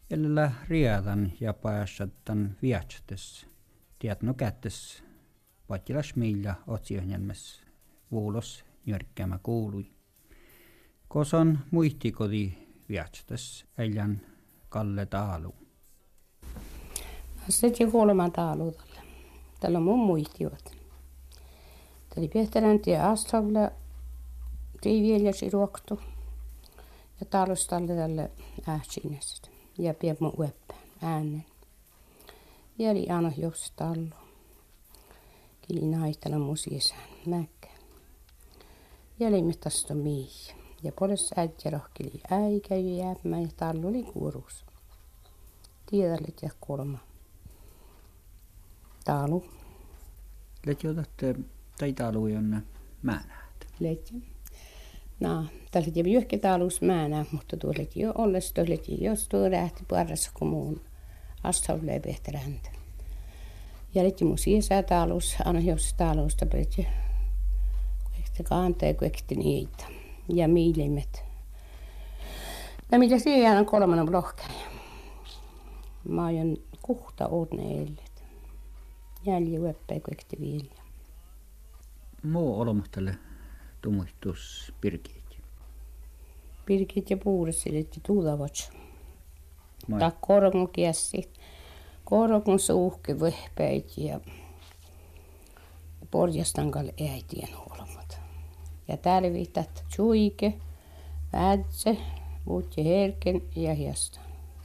Ellä riadan ja päässätän viatstes. Tiedätkö kättes patilas millä otsiohjelmassa vuulos njörkkäämä kuului. Koson muistikoti viatstes äijän Kalle Taalu. Sitten kuulemaan Taalu tällä. Tällä on mun muistivat. Tämä oli Piehtelänti ja Astavle. Tiivielläsi ruoktu. Ja Taalustalle tälle ähtsinästä. Ja pian mun ueppään äänen. Ja oli aina jos tallu. Kili naistella musiesään mäkkä. Ja oli mittasta mii. Ja puolessa äiti rohkeli äikä jääpmään ja tallu oli kuoruus. Tiedället ja kolma. Taalu. Leti otatte tai taalu jonne määnäät. Leti. No, tällä oli johonkin taalus määnää, mutta tuolla leti jo olles, tuolla leti jos tuo lähti parassa kun muun Astavle Piehteläntä. Ja leti mun siesää taalus, aina jos taalusta leti kuekti kaantaa kuekti niitä. Ja miilimet. No mitä siellä on kolmannen lohkäjä. Mä oon kuhta ootne ellet. Jälji ueppää kuekti vilja. Muu olemattalle tumuhtus Birgit. Birgit ja puures silitti tuudavats. Tai korgun kiessi. Korgun suuhke vehpäit ja porjastankalle äitien huolomat. Ja täällä viittat suike, vätse, vuutje herken ja hiastan.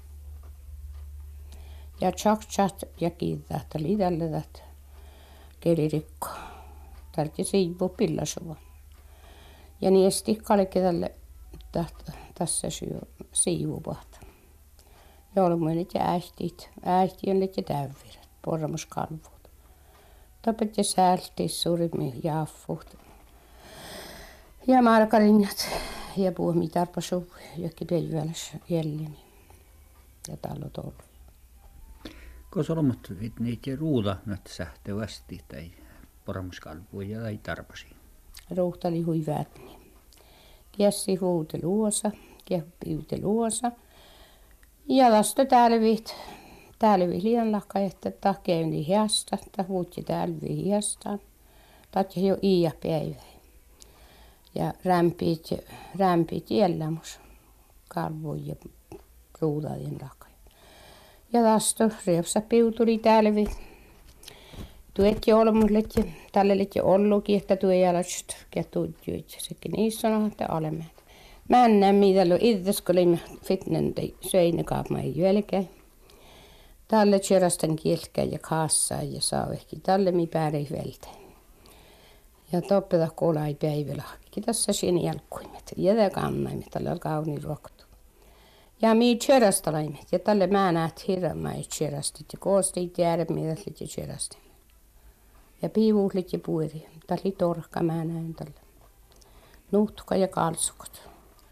Ja tjaksat ja kiittää, että liitälle tätä kelirikko. Tälti siivu pillasuvan. Ja niesti kalke tälle tässä siivupahta. Joulumuinet ja ähtit. Ähtiönlet ja täyvirät. Porramuskalvut. Tapet ja säältis suurimmin jaaffut. Ja margarinat ja puhmi tarpasu jokin päiväläs jälleen. Ja tallo tollu. Kun solmattu niitä ruuda nyt sähtävästi tai pormuskalpuja tai tarpasi. Ruuhta oli huiväät. Kiessi huute luosa, kieppiute luosa. Ja lasto tälvit. Tälvi liian lakka, että tahkeuni hiasta, tahuutsi tälvi hiastaan. Tatja jo iä päivä. Ja rämpit jällämus. Kalvoin ja ruudadien lakka. Ja lasto riepsa piutuli tälvi. Tuet jo olmuslet ja tällelet jo ollukin, että tuo jälast ja tuutjuit. Sekin niissä on, että olemme. Mä en näe mitä lo itse, kun olimme fitnen tai söinne kaapmaan jälkeen. Tälle tjärastan kielkää ja kaassaa ja saa ehkä tälle mi päärei vältä. Ja toppeta kolai päivällä. Tässä siinä jalkuimet. Jätä kannaimet, tälle on kauni ruoktu. Ja mi tjärastalaimet. Ja tälle mä näet hirveän tjärastit ja koostit ja äärämiidät ja tjärastit. Ja piivuuslit ja puiri. Tälle torka mä näen tälle. Nuhtuka ja kalsukot.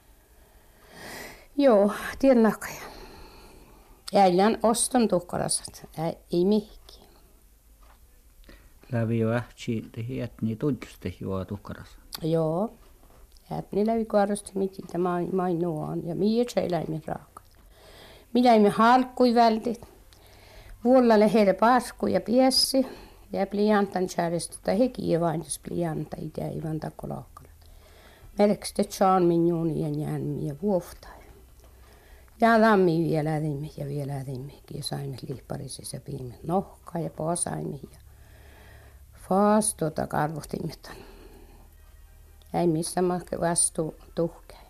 Joo, tien lakaja. Äijän oston tuhkarasat. Ei mihki. Lävi jo ähtsi tehi ätni tudjusti juo tuhkarasa. Joo. Ätni lävi kuorosti mitä main nuon. Ja mihin se eläimen raaka. Miläimen halkkui vältit. Vuollalle heille pasku ja piessi. Ja pliantan kärjestä. Tai heki vain jos plianta itse ei vaan takkolaakkala. Merksti tsaan minjuuni ja njänmi ja vuoftai. Ja lammi vielä ädimme ja vielä ädimmekin ja saimme liipparisissa ja piimme nohkaa ja paasaimme ja faas karvohtimme. Ei missään mahke vastu tuhkeen.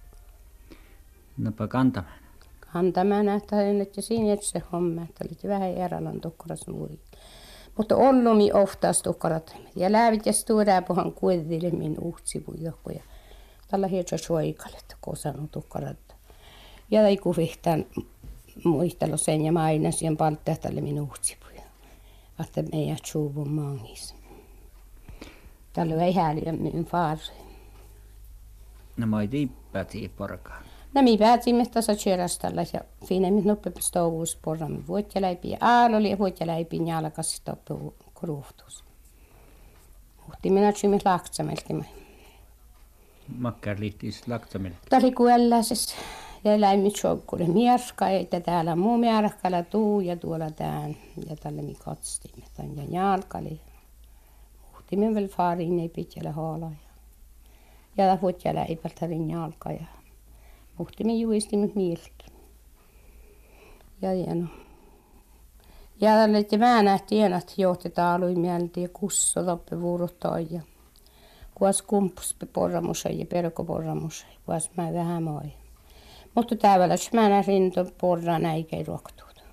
Napa kantamana. Kantamana, että siinä se homma, että oli vähän eralan tukkaras nuuri. Mutta ollumi oftaas tukkarat. Ja lävit ja stuurääpuhan kuedille min uhtsivujokkoja. Tällä hietsä suoikalet, kun sanu tukkarat. Ja ei kuvihtaan muistelu sen ja maina siihen palttehtalle minun utsipuja. Että meidän suuvun mangissa. Tällä ei häliä minun faarri. No mä ei tiippäti porkaan. No me päätimme tässä tjärastalla ja siinä me nopeasti stovuus porramme vuotjaläipi ja aaloli ja vuotjaläipi ja alkas stoppu kruhtus. Uhti minä tsymme lahtsameltimme. Makkar liittis lahtsamelti. Tämä oli kuelläisessä. Ja läimit sokkule mierska, että täällä muu mierskalla tuu ja tuolla tään. Ja tälle mi katstimme tän ja jalkali. Muhtimme väl farin ei pitkällä haala. Ja la fotja läipältä rin jalka ja muhtimme juistimme mielki. Ja hieno. Ja tälle mä nähtiin, että johtetaan lui mieltä ja kusso loppe vuorottaa ja kuas kumpus porramusa ja perkoporramusa. Kuas mä vähän moi. Mutta täällä mä näin porran äikei ruoktuut.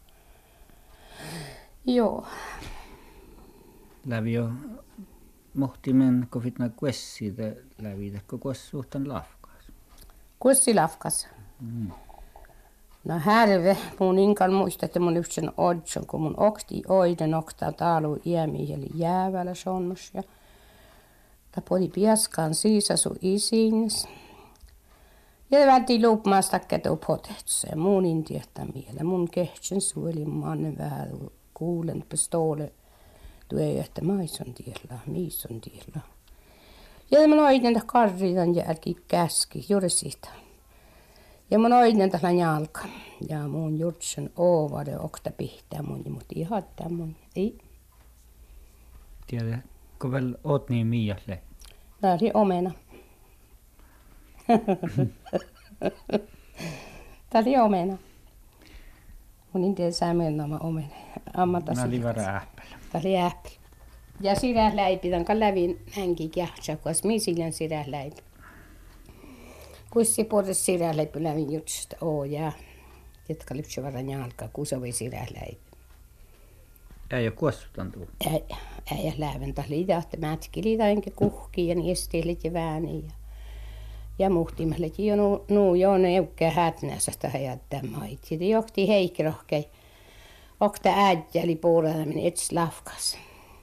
Joo. Lävi jo mohtimen kofitna kuessiitä lävitä, koko suhtan lafkas. Kuessi lafkas. No härve, mun inkan muista, että mun yhtsen odson, kun mun okti oiden oktaa taalu iämi, eli jäävällä sonnus. Ja tapoli piaskaan siisasu isiins. Ja välti luupmaasta ketu potetse. Mun intiehtä miele. Mun kehtsen suoli mannen vähän kuulen pistoole. Tuo ei että maison tiellä, miison tiellä. Ja mun oiden karritan jälki käski, juuri siitä. Ja mun oiden tällä jalka. Ja mun jutsen oovade okta pihtää mun, mutta ihan mun. Ei. Tiedä, kun vielä oot niin miialle. Tää oli omena. Tää oli omena. Mun en tiedä säämennämä omena. Mä oli vara äppälä. Tää oli äppälä. Ja siräsläipi, tämän lävin hänkin kähtsä, kun minä silän siräsläipi. Kussi puolesta siräsläipi lävin jutsusta, ja jotka lypsä varan jalkaa, kun se oli siräsläipi. Ei ole kuossutan tuu. Ei läven, taas liitahti mätkili tai enkä kuhki ja niestilit ja vääni. Ja muhtimellet jo nuu jo neukkää hätnäsästä hajattaa maiti. Ja johti heikki rohkei. Okta äijäli puolella meni ets lafkas.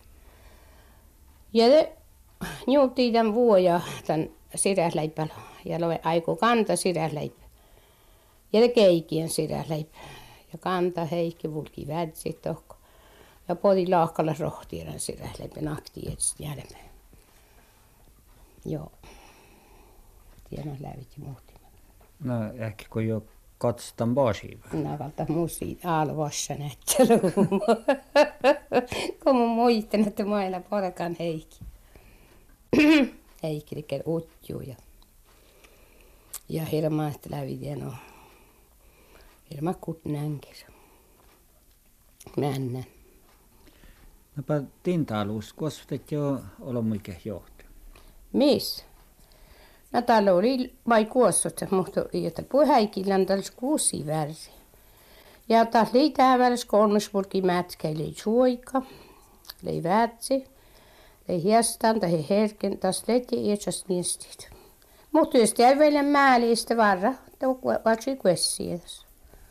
Ja juuttiin tämän vuoja tämän siräsleipällä. Ja loe aiku kanta siräsleipä. Ja te keikien siräsleipä. Ja kanta heikki vulki vädsi tohko. Ja poti laahkalla rohtiiran siräsleipä nakti etsit jälmeen. Joo. Tiedän lävit ja muhtimen. No ehkä kun jo katstan baasiin. No valta musi alvossa näyttely. Kun mun muistan, että mailla porkan heikki. Heikki likel utjuu ja hirmaa, että lävit ja no. Hirmaa kutnänkir. Männän. Nopa tinta-alus, kuossutet jo olomuike johti. Miss? No täällä oli vai kuossut, mutta jotta puheikillä on tällaista kuusi värsi. Ja taas liitää välissä kolmesvulki mätkäili suoika, lei väätsi, lei hiestaan tai herken, taas leti iätsas niestit. Mutta jos ei vielä määlistä varra, vatsi kuessies.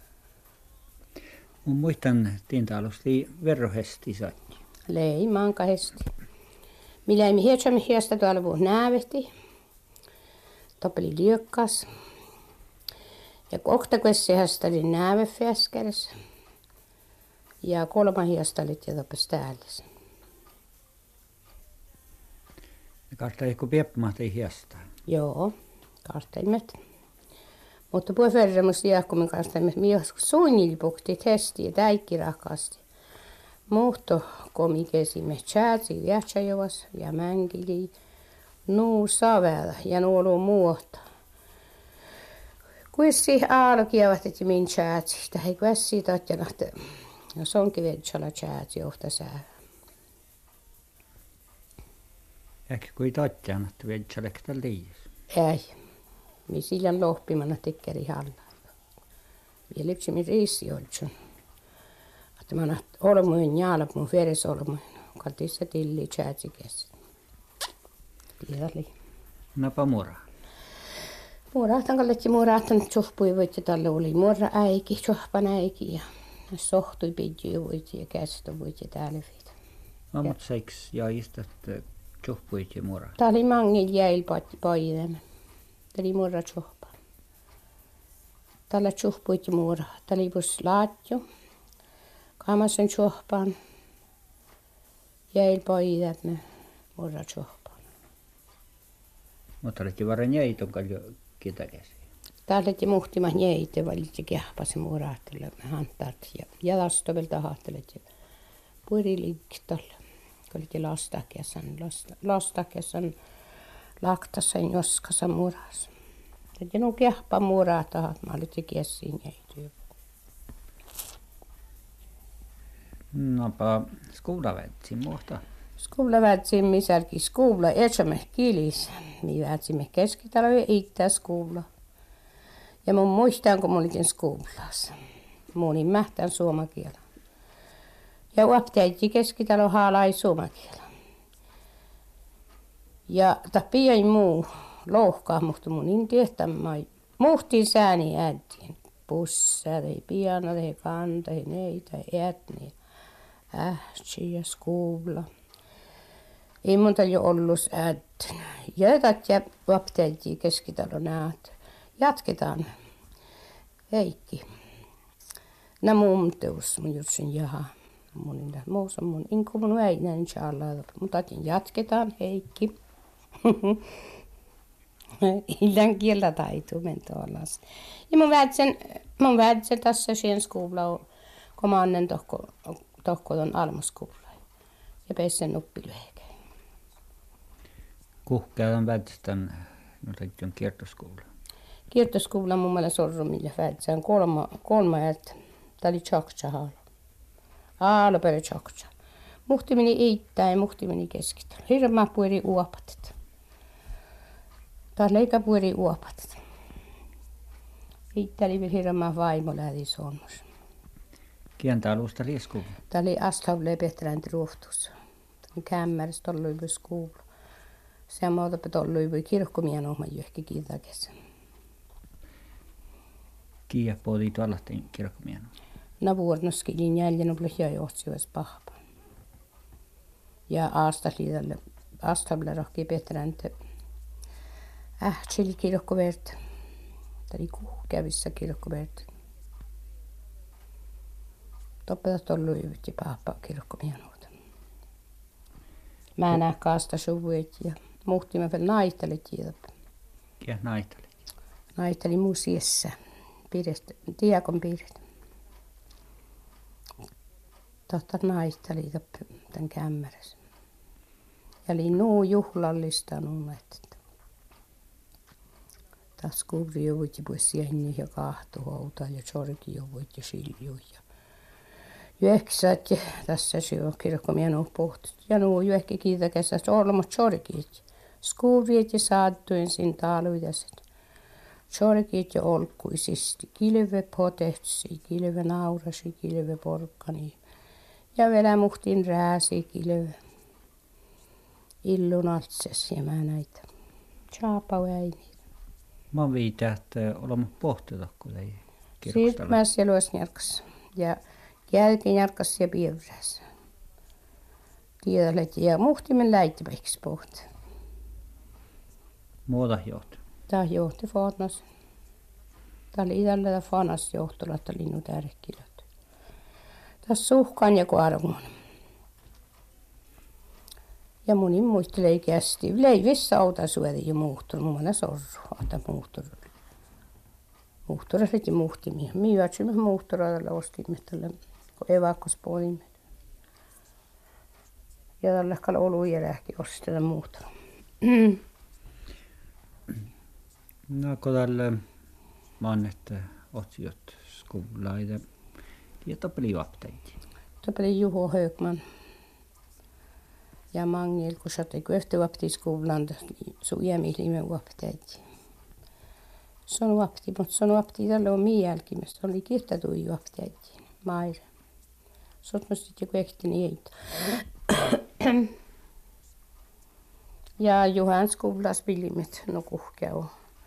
Mun muistan tinta-alus li verrohesti satti. Lei mankahesti. Millä ei hietsämme hiestä tuolla vuonna näävehti. Topeli liökkas. Ja kohta kuessiästä oli näävefäskärissä. Ja kolma hiestä oli ja topes täällis. Ja kahta ei kun piepmahti hiestaa. Joo, kahtaimet. Mutta puhe verremus jääkkumin kahtaimet. Minä joskus suunnilpukti testi ja täikki rakasti. Muhto komikesimme tjäätsi viahtsajovas ja mänkili. Nuu savella ja nuolu muuta. Kuissi aalokievat, että min tjäätsi. Tähän kuissi tatjanahti. Jos onkin vetsala tjäätsi johta sää. Ehkä kui tatjaan, että vedsalekta liis. Ei. Minä silloin lohpimana tekkeri halla. Minä lypsimme riisioltsun. Että mä nähtin olmuin jaalap mun veresolmuin. Katissa tilli tjäätsi käsi. Tiedäli. Napa mura. Muorahtan kalletti muorahtan tsohpui voitti talle oli muora äiki, tsohpan äiki ja sohtui pidjui voitti ja kästö voitti täällä viitä. No mut seiks jaista, että tjohpuit ja mura. Tää oli mangil jäil paidemme. Tää oli muora tsohpa. Tällä tsohpuit ja muora. Tää oli pus laatju. Kamasen tsohpan. Jäil paidemme. Muora tsohpa. Mutta olet jo varan jäiton kaljo ketä käsi. Täällä muhtimaan jäite valitsi kehpasi muurahtella hantaat ja jalastovelta hahtelet ja puiri liikkeelle. Kun oli lastakessan laktasen joskassa muras. Ja no kehpa muurahtaa, mä olin kiessiin jäityy. Napa skola vetsi muhta. Skola vätsimme misälki skola etsämme kilis. Me vätsimme keskitaloja itää skola. Ja mun muistan, kun mä olin skolassa. Mä olin mähtään suomakielä. Ja uapteetti keskitalo haalai suomakielä. Ja pieni muu lohkaa, mutta mun niin tehtämään. Muhtiin sääni ääntiin. Pussää, ei piana, ei kanta, ei neitä, ei ätni. Ähtsi ja skola. Ei monta jo ollut ääntin. Jätät ja uapteetti keskitalo näet. Jatketaan. Heikki. Nä mun teus, mun jutsin jaha. Mun inko mun väinä, inshallah. Mutta jatketaan, Heikki. Illan kieltä taituu mennä alas. Ja mun väitsen tässä siihen skola, kun mä annen tohko ton almaskoula. Ja pesen uppilöhkä. Kuhkean väitstän, no on kiertoskoula. Kiertoskoula mun mielestä sorrumilla väitsään kolma äältä. Tää oli tjoktsa haalo pere tjoktsa. Muhti meni iittää ja muhti meni keskitellä. Hirmaa pueri uopatet. Taas leika pueri uopatet. Iittää oli vielä hirmaa vaimo lähti sonnos. Kientä alusta lieskuva? Tää oli Aslavle Petränti ruohtus. Tämä kämmäris tolluivu skuula. Samalta tolluivu kirkkomien oma johki kiitakessa. Kiia podi tuollaisten kirkkomien. No vuornoskilin jäljen on plöhjä johtsivat pahpa. Ja Aslavle rohki Petränti. Ähtsili kirkkovert. Tämä oli kuhkävissä kirkkovert. Toppetat tolluivut ja pahpa kirkkomien. Mä näen kaasta suvuet ja muhtimme vielä naitelit jiedot. Ja naitelit? Naiteli musiassa. Tiekon piiret. Tohta naiteli tämän kämmärässä. Ja oli nuu juhlallista nuunet. Taas kuuri jovut ja pois jäinni ja kahtuhouta ja sorki jovut ja siljuja. Jueksät ja tässä se on kirkkomien on pohtut. Ja nuo juekki kiitäkässä solmut sorkiit. Skuuriet ja saattuin siinä taluidaset. Sorkiit ja olkkuisisti. Kilve potehtsi, kilve naurasi, kilve porkkani. Ja vielä muhtin rääsi, kilve. Illun altses ja mä näitä. Chaapa väini. Mä viitän, että olemme pohtiota, kun ei kirkostella. Sitten mä siellä olisi närkässä. Ja jälkeen järkässä ja piirässä. Tiedät, ja muhtimen läittipäiksi pohti. Muuta johti? Tämä johti Faatnas. Tämä oli itällä Fanas johtolla, että linnu tärkkilöt. Tässä suhkaan ja kuarmuun. Ja munin muistelee kästi. Leivissä auta suori ja muhtunut. Mun mielestä sorru. Ata muhtunut. Muhturaiset ja muhtimia. Me juotsimme muhturaadalla ostimme tälle. Evakkospuolimme. Ja tällä kalla olu jälkeen ostella muuta. No kun tällä mannet otsiot skolaita ja tappeli apteetti. Tappeli Juho Högman. Ja Mangel, kun sä teki yhteen skolan, sun iämihlimme apteetti. Se on apteetti, mutta se on apteetti tällä on mielikin. Se oli kirtatuju apteetti. Maire. Sotnosti joku ehti niitä. Ja Juhan skolas pillimet no kuhkea.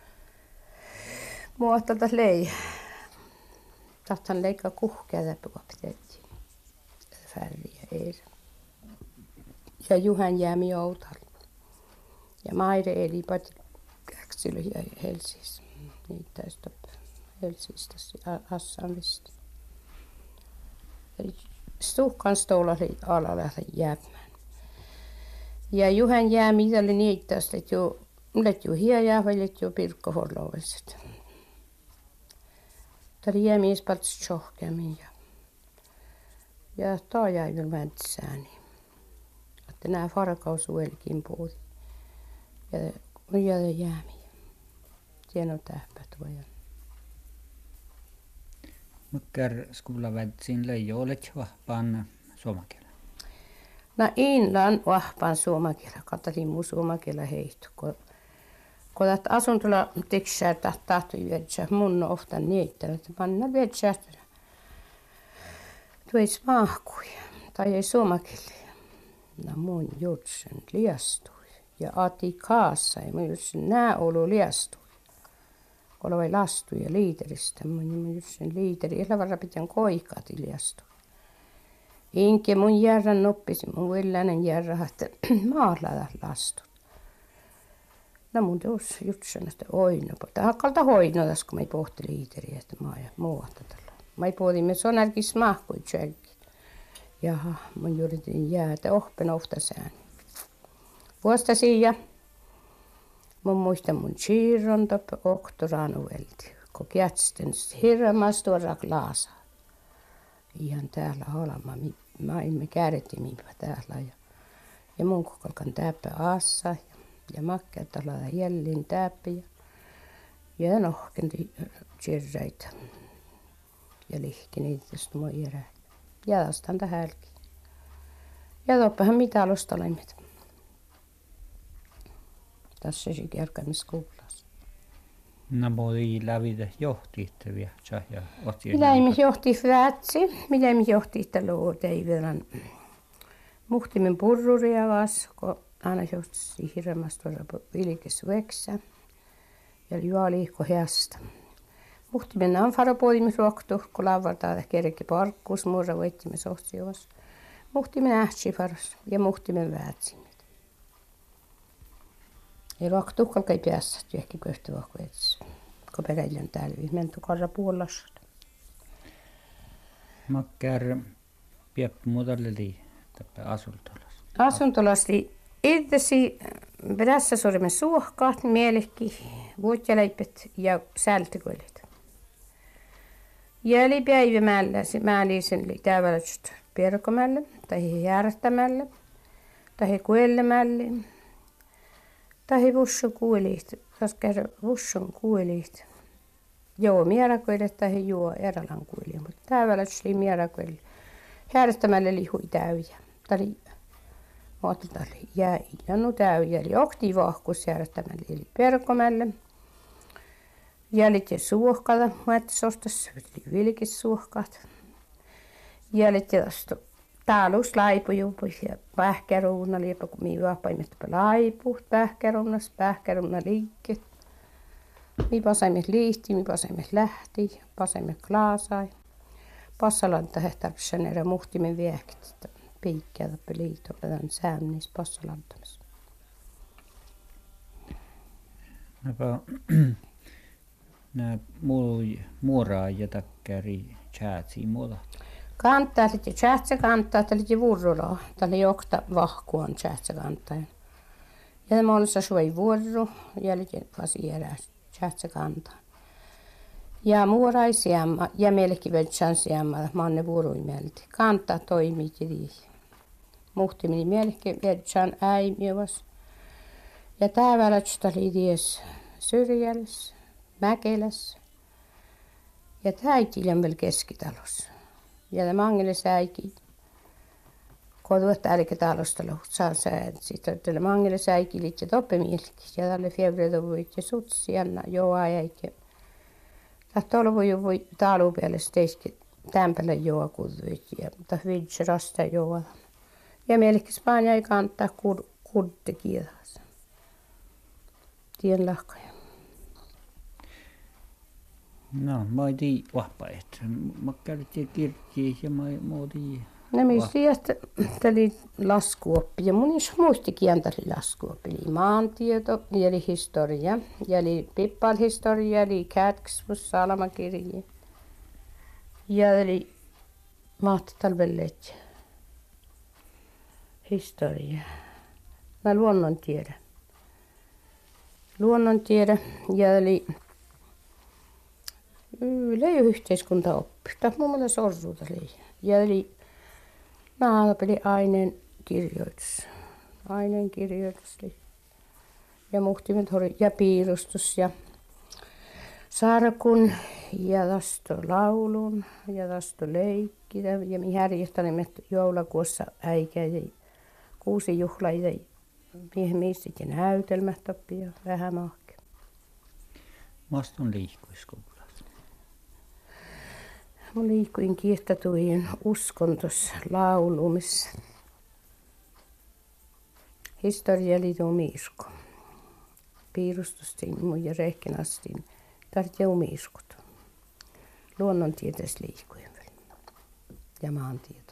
Muotalta lei. Tahtan leikkaa kuhkea läpi apteetti. Färriä ei. Ja Juhan jäämi joutalla. Ja Maire eli pati käksily ja Helsissä. Niitä täysin Helsistä Assanlista. Stuhkan stolla alalla jäämään. Ja Juhan jäämi tälle niittästä, että jo hiajaa, että jo pirkkohorloiset. Täällä jämies paltsi tjohkemin ja tää jäi vielä mäntsääni. Että nää farkausuelikin puhuti. Ja jäämi. Siinä on tähpä tuoja. Mikä skulla väntsin leijo olet vahpaan suomakielä? No inlan vahpaan suomakielä. Katalin muu suomakielä heittu. Kun asuntola tiksää tahtui viedä mun ofta niitä. Että panna viedä. Tuois mahkui. Tai ei suomakielä. No mun jutsen liastui. Ja ati kaassa. Ja mun jutsen nää olu liastui. Kolme lastu ja liiteristä. Mun jutsen liiteri. Elä varra pitän koikat liastui. Inke mun järran noppisi. Mun villäinen järra. Että maalla lastu. No mun tuossa jutsen, että oinopa. Tämä hakkalta hoinotas, kun mä ei pohti liiteriä. Että mä ja muuta tällä. Mä ei pohtimme sonarkis mahkui tjälki. Jaha, mun yritin jäätä ohpen ofta sään. Vuosta siia. Mun muista mun siirron toppe oktoraan uvelti. Kun jätsten hirmas tuoda klaasa. Ihan täällä olema. Mä emme kääretti minpä täällä. Ja mun kokalkan täppä aassa. Ja makkeet ollaan jällin täppi. Ja nohken sirreitä. Ja lihki niitä, josta mä järä. Ja tastan tähälki. Ja toppahan mitä alusta laimet. Tässä se kerkämis kuulas. No voi lävitä johtiittavia. Mitä me johti vätsi. Mitä me johti että luoteivelän. Muhtimen purruria vas. Kun aina johti hirveästi vilkes veksä. Ja juoliikko heasta. Muhtimen anfarapoodimme ruoktu, kun lauvaltaa kerkki parkkuus, muura voittimme sohtiovas. Muhtimen ähtsifaras ja muhtimen väätsimet. Ja ruoktu kalkai päässä, tyhki köhtä vahkuetsi. Kun peräilän täällä menty karra puolasta. Makkar pieppu muutalleli täppä asuntolas. Asuntolasti itse perässä sormen suohkaat, mielekki, vuotjaleipet ja sältikoilit. Ja oli päivämällä, mä liisin täyvälästä perkomälle, tai järtämälle, tai kuellemälle, tai vussun kuulit, koska vussun kuulit. Joo, mierakoilet tai juo eralan kuulit, mutta täyvälästä oli mierakoilet. Järtämälle lihui täyjä, tai muotilta oli jääilanu täyjä, eli okti vahkus järtämälle, eli perkomälle. Jäljet ja suohkata, muettisostas, vilkis suohkat. Jäljet ja taalus laipujupu ja pähkäruuna liepa, kun minä vahpaimet laipu, pähkäruuna liikkeet. Minä pasaimet liihti, minä pasaimet lähti, pasaimet klaasai. Passalanta hehtarpsen erä muhtimen viehkit, piikkiä tappe liitopetan säämnis passalantamassa. Nää muoraa ja takkari chatsi muuta. Kantaa sitten chatsa kantaa, tällä vuorolla, tällä jokta vahkuon chatsa kantaa. Ja mä olin suoi vuoro, jälkeen vasi eräs chatsa kantaa. Ja muoraisiamma ja melkein vetsän siamma, manne vuoroimelti. Kantaa toimii tili. Muhtimini melkein vetsän äimiövas. Ja tää välätstä oli ties syrjälässä. Mäkelässä. Ja täitilän vielä keskitalossa. Ja mangelle säiki. Koduetta älkä talosta lohtsaa sään. Sitten tälle mangelle säikilit ja toppemielki. Ja tälle fievredovuit ja sutsi jännä joa jäikin. Tahto voi taalu päälle steiski tämpällä joa kuduit. Ja mutta vitsi rasta joa. Ja mielekki Spanja ei kantaa kudde kielassa. Tien lahkoja. No, mä ei tiedä vahpaet. Mä käytiin kirkkiin ja mä muotiin. No mistä oli laskuoppi ja mun muisti kientari laskuoppi. Eli maantieto, eli historia, eli pippalhistoria, eli kätksmus, salamakirja. Ja eli maahtotalvelleet historia. No luonnontiede ja eli Yle yhteiskunta oppi. Tämä mun mielestä sorsuuta oli. Ja eli naapeli aineenkirjoitus. Aineenkirjoitus oli. Ja muhtimet oli ja piirustus ja sarkun ja tasto laulun ja tasto leikki. Ja mi härjestänimet joulakuussa äikä ja kuusi juhla ja mihin missit ja näytelmät tappi ja vähän mahke. Maston liikkuiskoulussa. Mä liikuin kiehtatujen uskontos laulumissa. Historialiiton miisko. Piirustustiin mun ja rehkinastiin tarvitsee umiiskut. Luonnontieteessä liikuin ja maantieto.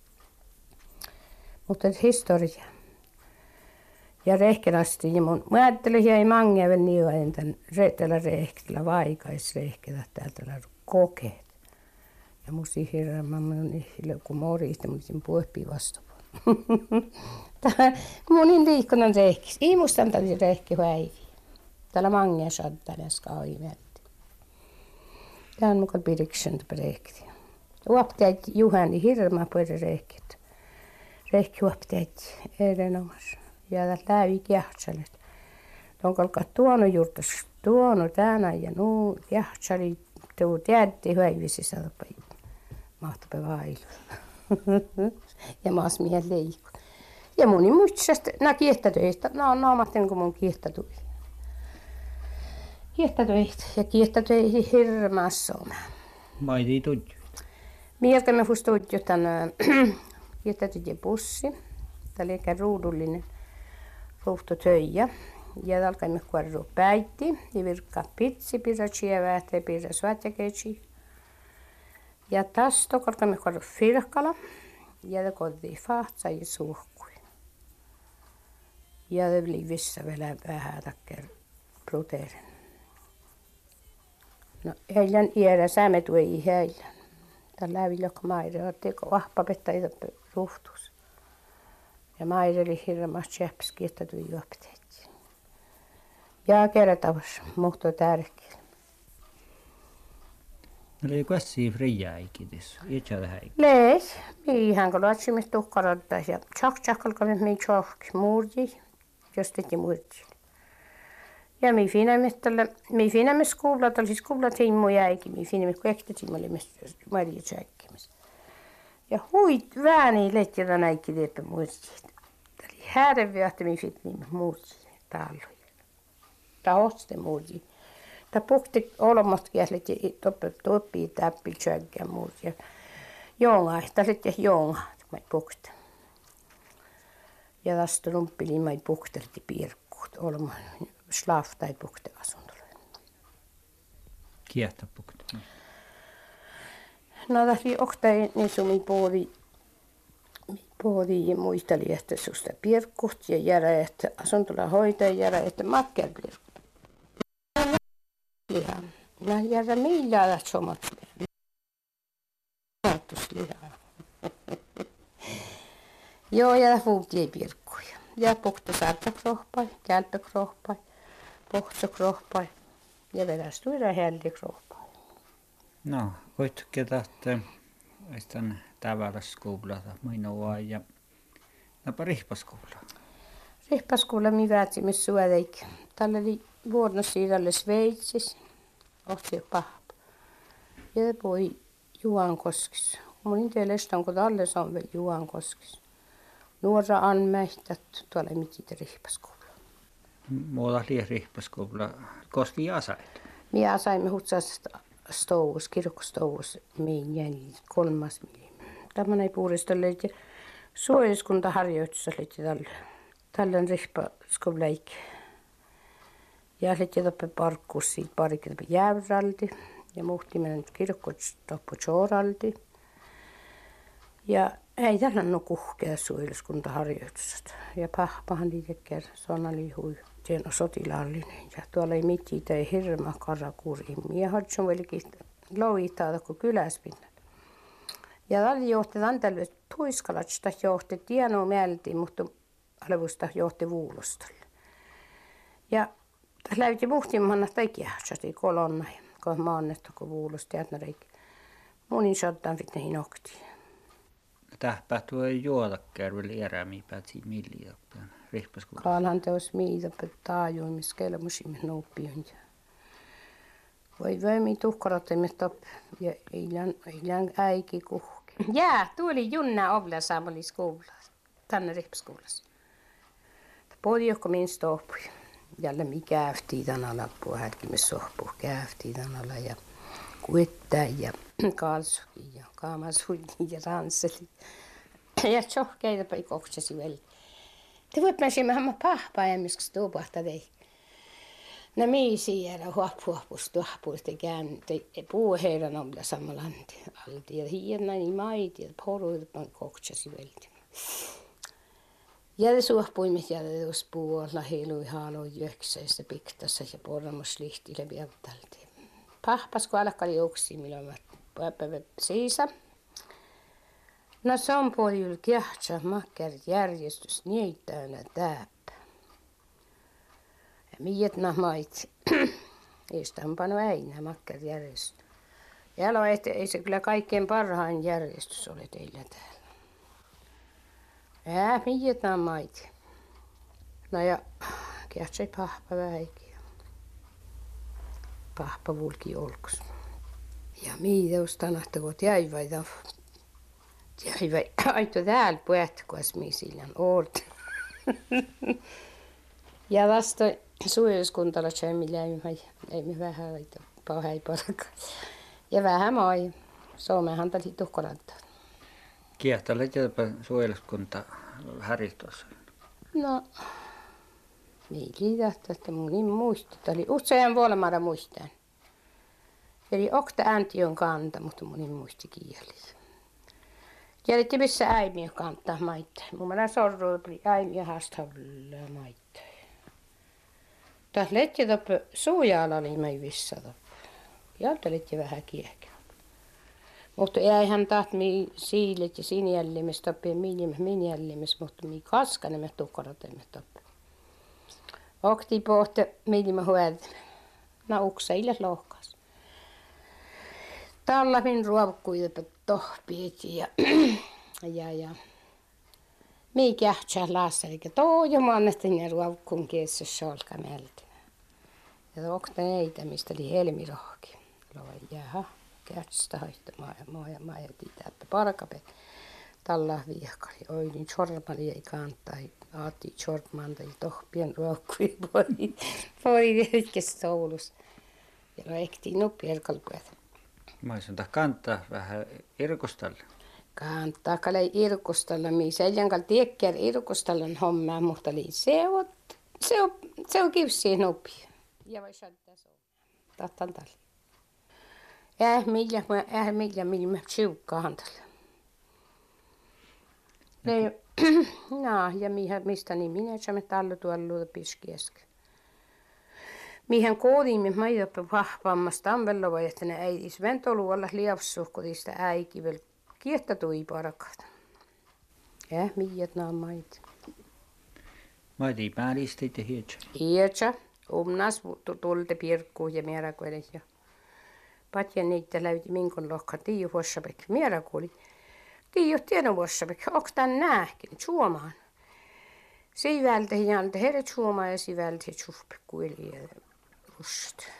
Mutta historia. Ja rehkinastiin ja mä ajattelin, että ei mangia vielä niin tämän tällä rehkillä vaikaisrehkillä täältä kokeet. Ja musti hirveän mun kun morista mun sin puhpi vastapuolella. Mun liikkunnan rehkis. Ei musta antani rehki häivi. Täällä mangia saattaa skaavi määtti. Tää on mukaan piriksen rehki. Uopteet Juhani hirveän puhuta rehkit. Rehki uopteet erinomaisesti. Ja lävi kiahtsalet. Onkolka tuono juurtas tuono tänä ja nuu kiahtsali. Tuo tiedätti häivisi saada mahtapa vailu. Ja maas miehen leikku. Ja moni muistasta, kiehtätöistä, on naamatten kuin mun kiehtätui. Kiehtätöistä ja kiehtätöihin hirmaassa on. Maiti tudju. Mieltä me fust tudju tän kiehtätöjä pussi. Tää oli eikä ruudullinen ruuhtotöijä. Ja alkaimme kuorru päitti. Ja virkkaa pitsi, pirra chievät ja pirra svatjaketsi. Ja tasto alkaimme kuorru firkala. Ja det koddi fahtsa ja suhkui. Ja det blir vissa vielä vähän takker proteerin. No heilän iärä sämme tui heilän. Tällä lävi joka maire ottiko vahpapetta ei ruhtus. Ja maire oli hirmas tjäpski, että tui juopteet. Ja kertavas muhto tärkeä. No ei käsiä fria ikitis. Itse häi. Lees. Mihän kun luotsimista tuhkaroddas ja tjak-tjakalkamme mii tjohki muurji. Jos teki muurji. Ja mi finämme skuulat, oli skuulat himmu jäikin. Mi finämme kun ehtettiin, oli Maria tjäkkimis. Ja huit vääni lehtjätä näikki teepä muurji. Tämä oli härvi, että mi fitnimme muurji talluja. Tämä hoste muurji. Tämä puhti olemat kieslet ja toppii täppi tjögkä muurji. Jonga, tämä sitten jonga, mä puhti. Ja tästä rumppiliin mä puhtelti piirkkuut, olema slafta ei puhti asuntolle. Kiehtä puhti. No tässä oktai niin sumi puhdi muisteli, että susta piirkkuut ja järä, että asuntolla hoitaja järä, että makker piirkkuut. Liha. Mä järä millään läht somat. Lihaa. Joo, ja fuutti ei pirkkuja. Ja puhto sarkakrohpai, kälpäkrohpai, pohtsokrohpai ja vedästuida hellikrohpai. No, voitko tahte tämän tavalliskuulata minua ja napa rihpaskuulla? Rihpaskuulla mi väätsimme suodeik. Tällä oli vuodnossiiralle Sveitsis, ohti pahpa. Ja voi Juankoskis. Mun teelestä onko tälle on vielä Juankoskis. Nuora anmähtät tuolla mititä rihpaskuulla. Muuta rihpaskuulla kosti jasait. Minä saimme hutsasta stouvus, kirkkostouvus, mein jäi 3 miljoonaa. Tämä ei puolistolle, että suojeluskuntaharjoitussa oli tällä rihpaskuullaik. Ja sitten toppe parkkuus siitä parikilta jävralti. Ja muhtimen kirkkostoppu tjooralti. Ja ei tällä ole kuhkea suojeluskuntaharjoitusta. Ja pahpahan liitekkär, se on alihui. Se on sotilaallinen. Ja tuolla ei mitään, ei hirma karakuuri. Minä haluaisin velkin louitaa, kun kyläspinnat. Ja tällä johti tällä tuiskalatsta johti tienoa mieltiin, mutta alevusta johti vuulostolle. Ja lähti muhtimanna tai kiehätsati kolonna. kun maannetta, kun vuulosti, että ne reikki. Munin sottaan vitne hinokti. Tähpää tuo ei juoda kärveli erämiä päätsi miljoon rihpaskuudessa. Kaalhan teos miitä taajuimis kelmusimme nuuppiin. Voi mi tuhkarotimme top ja ilän äiki kuhki. Jää, tuli junna ovla saamali skoulassa. Tänne rihpaskuudessa. Podjokko min stoppui. Jälle mi käyftii tän alappua, hätkimme sohpuu käyftii tän ala ja kuettaa ja kalsuki ja kaamasuki ja ransseli. Ja tjohkeita ei koksasi väl. Te voit pääsimme hamma pahpaa ja miskäs tuupahta tei. No miisi jäädä huappuista kään puuheidän omla samalanti. Alti ja hienna niin maiti ja poruita koksasi väl. Ja det suopuimet ja det os puolla heilui haaloi jöksäistä piktassa ja porramos lihtille viettalti. Pahpas kun alkali juoksi milloin päivä siisa. No se on puolilla kiahtsa makkar järjestys niittäynä täppä. Ja mietnä mait. Istampano äinä makkar järjestys. Ja ei se kyllä kaikkein parhain järjestys ole teillä täällä. Ja mietnä mait. No ja kiahtsa pahpa väikin. Pahpa vulki olkus. Ja miiteustan, että kun jäiväitä. Jäivä aito täällä puhuttu, kun minä silloin olet. Ja vasta suojeluskuntalla ei me vähän aito pahai parka. Ja vähän mai. Suomehan tuli tuhkolantaan. Kiehtolle jopa suojeluskunta häristossa. No, mihin että mun niin muistut. Oli usein vuolemara muistan. Eli okta ääntion kanta, mutta mun niin muisti kielisi. Ja oli missä äimiä kantaa maittaa. Mun mielestä sorruilla oli äimiä haastavilla maittaa. Taas letti toppu suujaalla oli mei vissa toppu. Jalta letti vähän kiehkeä. Mutta eihän taht mi siilet ja sinjällimes toppu ja minjällimes, mutta mi kaskanemme tukkaratemme toppu. Okti pohti minimä huolta. No ukseille lohkas. Talla min ruokkuipa tohpiet ja mikä chalassa eli tojo mannesta ne ruokkun keessä solka melti. Ja okta neitä mistä oli helmirohki. Loi jaha kätstä haista maa titäppä parkape. Talla viekari oi niin chormali ei kantai aati chormanta ja tohpien ruokkui pori hetkessä soulus. Ja loekti nuppi erkalpuet. Mä olisin kantaa vähän irkustalle. Kantaa kalei irkustalla, mi seljankal tiekkär irkustallan hommaa, mutta se on kivsi nopi. Ja vai shadda so. Tattan tal. Millä chiukkaan tal. No, ja mistä niin minä saamme tallu tuolla piskieskä. Mihän koodimme maidoppa vahvammasta ampella vai että ne äidis ventoluolla liavsuhkotista äikivel kiehtatui parakat. Ja miet naamait. Maiti päälistit ja hietsä. Hietsä, omnas tulte pirkku ja mierakuelet ja patja niitä läyti minkon lohka tiiu vuossapek mierakuoli. Tiiu tiedon vuossapek, oktan nääkin, suomaan. Sivältä hialta herret suomaa ja sivältä suhpekuili ja rust.